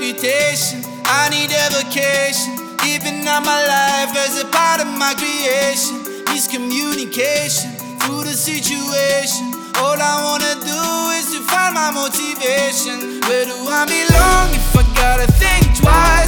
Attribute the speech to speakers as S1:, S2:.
S1: reputation. I need a vacation. Living out my life as a part of my creation. Miscommunication through the situation. All I wanna do is to find my motivation. Where do I belong if I gotta think twice?